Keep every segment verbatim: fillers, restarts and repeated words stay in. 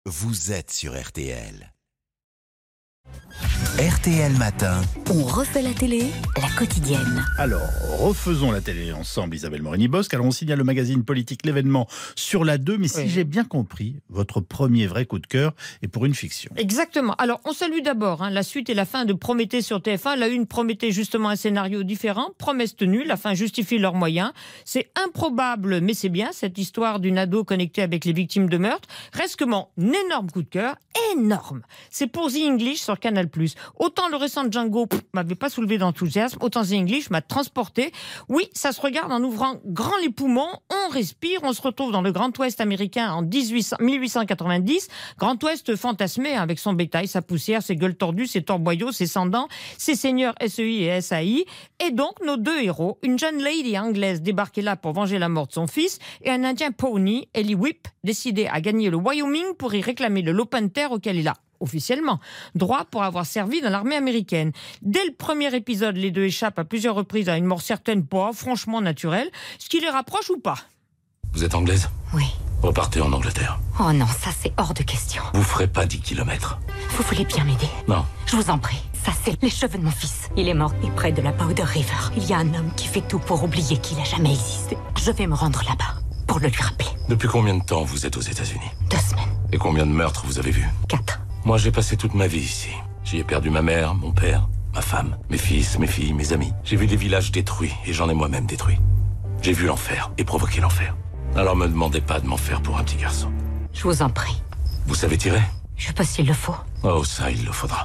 vous êtes sur R T L. R T L Matin. On refait la télé, la quotidienne. Alors, refaisons la télé ensemble, Isabelle Morini-Bosque. Alors, on signale le magazine politique L'événement sur la deux, mais si Oui. j'ai bien compris, votre premier vrai coup de cœur est pour une fiction. Exactement. Alors, on salue d'abord hein, la suite et la fin de Prométhée sur T F un. La une promettait justement un scénario différent. Promesse tenue, la fin justifie leurs moyens. C'est improbable, mais c'est bien, cette histoire d'une ado connectée avec les victimes de meurtre. Reste que mon énorme coup de cœur, énorme. C'est pour The English sur Canal plus. Autant le récent Django pff, m'avait pas soulevé d'enthousiasme, autant The English m'a transporté. Oui, ça se regarde en ouvrant grand les poumons, on respire, on se retrouve dans le Grand Ouest américain en mille huit cent quatre-vingt-dix. Grand Ouest fantasmé avec son bétail, sa poussière, ses gueules tordues, ses torboyaux, ses sans-dents, ses seigneurs S E I et S A I. Et donc, nos deux héros, une jeune lady anglaise débarquée là pour venger la mort de son fils, et un indien pony, Ellie Whip, décidé à gagner le Wyoming pour y réclamer le lopin de terre auquel il a officiellement droit pour avoir servi dans l'armée américaine. Dès le premier épisode, les deux échappent à plusieurs reprises à une mort certaine, pas franchement naturelle, ce qui les rapproche ou pas. Vous êtes anglaise ? Oui. Repartez en Angleterre. Oh non, ça c'est hors de question. Vous ferez pas dix kilomètres. Vous voulez bien m'aider? Non. Je vous en prie. Ça c'est les cheveux de mon fils. Il est mort et près de la Powder River. Il y a un homme qui fait tout pour oublier qu'il a jamais existé. Je vais me rendre là-bas pour le lui rappeler. Depuis combien de temps vous êtes aux États-Unis ? Deux semaines. Et combien de meurtres vous avez vus ? Quatre. Moi, j'ai passé toute ma vie ici. J'y ai perdu ma mère, mon père, ma femme, mes fils, mes filles, mes amis. J'ai vu des villages détruits et j'en ai moi-même détruit. J'ai vu l'enfer et provoqué l'enfer. Alors me demandez pas de m'en faire pour un petit garçon. Je vous en prie. Vous savez tirer ? Je sais pas s'il le faut. Oh, ça, il le faudra.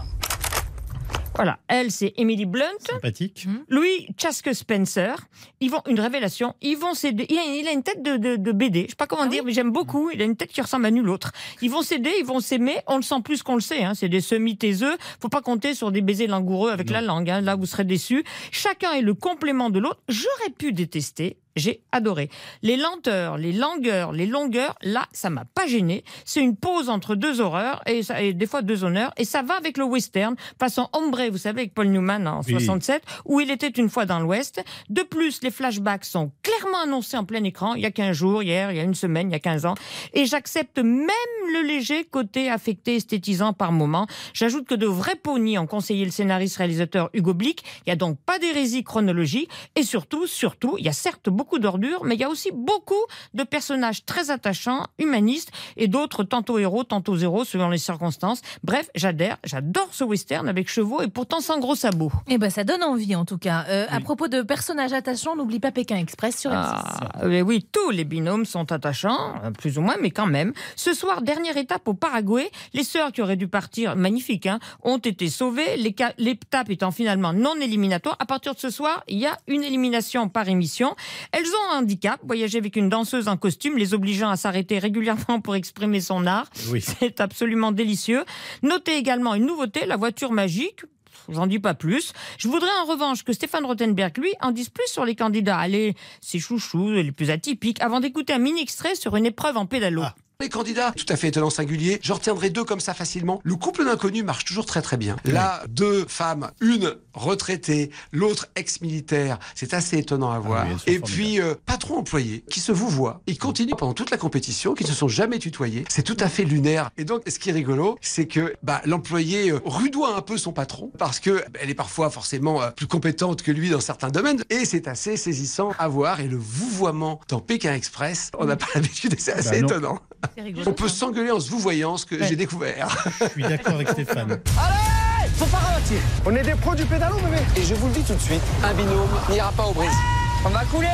Voilà, elle c'est Emily Blunt. Sympathique. Lui, Chaske Spencer, ils vont une révélation. Ils vont s'aider. Il a, il a une tête de, de, de B D. Je sais pas comment dire, mais j'aime beaucoup. Il a une tête qui ressemble à nul autre. Ils vont s'aider, ils vont s'aimer. On le sent plus qu'on le sait. Hein. C'est des semi-taiseux. Faut pas compter sur des baisers langoureux avec non. la langue. Hein. Là, vous serez déçus. Chacun est le complément de l'autre. J'aurais pu détester. J'ai adoré. Les lenteurs, les langueurs, les longueurs, là, ça m'a pas gêné. C'est une pause entre deux horreurs et, ça, et des fois deux honneurs. Et ça va avec le western, façon Hombre, vous savez, avec Paul Newman en oui. soixante-sept, où il était une fois dans l'Ouest. De plus, les flashbacks sont clairement annoncés en plein écran. Il y a quinze jours, hier, il y a une semaine, il y a quinze ans. Et j'accepte même le léger côté affecté, esthétisant par moment. J'ajoute que de vrais ponis ont conseillé le scénariste-réalisateur Hugo Blick. Il y a donc pas d'hérésie chronologique. Et surtout, surtout, il y a certes beaucoup beaucoup d'ordures, mais il y a aussi beaucoup de personnages très attachants, humanistes, et d'autres tantôt héros, tantôt zéro, selon les circonstances. Bref, j'adhère, j'adore ce western avec chevaux et pourtant sans gros sabots. Eh ben, ça donne envie en tout cas. Euh, oui. À propos de personnages attachants, n'oublie pas Pékin Express sur M six. Ah, mais oui, tous les binômes sont attachants, plus ou moins, mais quand même. Ce soir, dernière étape au Paraguay, les sœurs qui auraient dû partir, magnifiques, hein, ont été sauvées, l'étape étant finalement non éliminatoire. À partir de ce soir, il y a une élimination par émission. Elles ont un handicap, voyager avec une danseuse en costume, les obligeant à s'arrêter régulièrement pour exprimer son art. Oui. C'est absolument délicieux. Notez également une nouveauté, la voiture magique. J'en dis pas plus. Je voudrais en revanche que Stéphane Rothenberg, lui, en dise plus sur les candidats. Allez, ses chouchous, les plus atypiques, avant d'écouter un mini-extrait sur une épreuve en pédalo. Ah. Les candidats, tout à fait étonnant, singulier. J'en retiendrai deux comme ça facilement. Le couple d'inconnus marche toujours très très bien. Là, deux femmes, une retraitée, l'autre ex-militaire. C'est assez étonnant à voir. Ah oui, et puis, euh, patron employé, qui se vous voit. Ils continuent pendant toute la compétition, qui ne se sont jamais tutoyés. C'est tout à fait lunaire. Et donc, ce qui est rigolo, c'est que bah, l'employé euh, rudoie un peu son patron, parce que bah, elle est parfois forcément euh, plus compétente que lui dans certains domaines. Et c'est assez saisissant à voir. Et le vouvoiement dans Pékin Express, on n'a pas l'habitude et c'est assez bah étonnant. On peut s'engueuler en se vous voyant, ce que ouais. j'ai découvert. Je suis d'accord avec Stéphane. Allez, faut pas ralentir. On est des pros du pédalo, bébé. Et je vous le dis tout de suite, un binôme n'ira pas au brise. On va couler.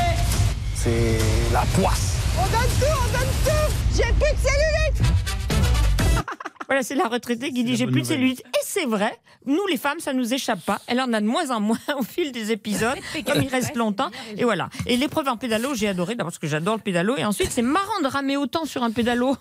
C'est la poisse. On donne tout, on donne tout. J'ai plus de cellulite. Voilà, c'est la retraitée qui dit j'ai plus de cellulite. Et c'est vrai, nous les femmes, ça nous échappe pas. Elle en a de moins en moins au fil des épisodes, comme il reste longtemps. Et voilà. Et l'épreuve en pédalo, j'ai adoré, d'abord parce que j'adore le pédalo. Et ensuite, c'est marrant de ramer autant sur un pédalo.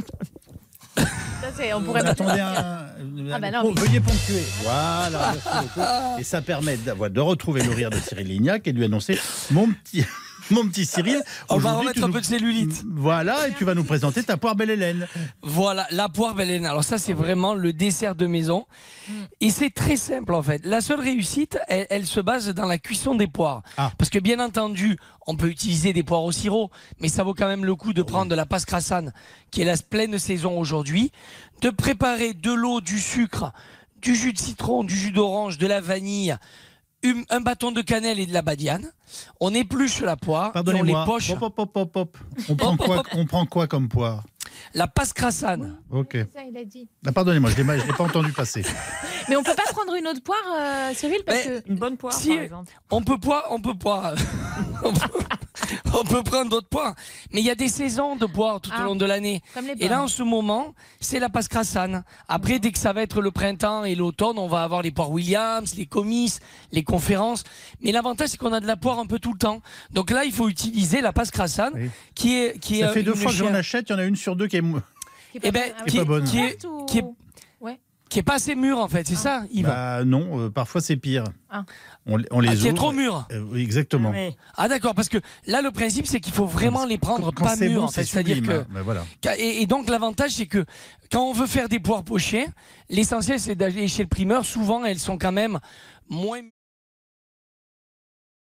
Ça, c'est, on pourrait attendez un, ah bah non, veuillez ponctuer. Voilà. Et ça permet de retrouver le rire de Cyril Lignac et de lui annoncer mon petit. Mon petit Cyril, on va aujourd'hui, remettre tu un nous- peu de cellulite. Voilà, et tu vas nous présenter ta poire Belle Hélène. Voilà, la poire Belle Hélène. Alors ça, c'est vraiment le dessert de maison. Et c'est très simple en fait. La seule réussite, elle, elle se base dans la cuisson des poires. Ah. Parce que bien entendu, on peut utiliser des poires au sirop, mais ça vaut quand même le coup de prendre de la passe crassane, qui est la pleine saison aujourd'hui, de préparer de l'eau, du sucre, du jus de citron, du jus d'orange, de la vanille, une- un bâton de cannelle et de la badiane. On épluche la poire, et on Pardonnez-moi. les poche. Hop, hop, hop, hop, hop. On, prend Hop, hop, quoi, hop. on prend quoi comme poire? La passe crassane. Ok. Ça, il a dit. Ah, pardonnez-moi, je ne l'ai pas entendu passer. Mais on peut pas prendre une autre poire, euh, Cyril, parce Mais- que Une bonne poire, Si, par exemple. on peut pas, on peut pas. on, peut, on peut prendre d'autres poires. Mais il y a des saisons de poires tout Ah, au long de l'année. comme les Et là, pommes. en ce moment, c'est la passe crassane. Après, dès que ça va être le printemps et l'automne, on va avoir les poires Williams, les comices, les conférences. Mais l'avantage, c'est qu'on a de la poire un peu tout le temps. Donc là, il faut utiliser la passe crassane, Oui. qui est, qui Ça est fait deux une fois que j'en chair- achète, il y en a une sur deux qui est... mou- qui est pas Eh ben, bonne. Ah qui, oui. pas bonne. qui est, Verte ou- qui est- Ouais. qui est pas assez mûr en fait, c'est ça, Yves. Bah non, euh, parfois c'est pire. Ah. On, on les Ah, qui est ouvre. trop mûr. Euh, oui, exactement. Mais Ah d'accord, parce que là le principe c'est qu'il faut vraiment les prendre Quand pas c'est mûrs bon, en fait, c'est c'est-à-dire sublime, que hein. Ben voilà. et, et donc l'avantage c'est que quand on veut faire des poires pochées, l'essentiel c'est d'aller chez le primeur, souvent elles sont quand même moins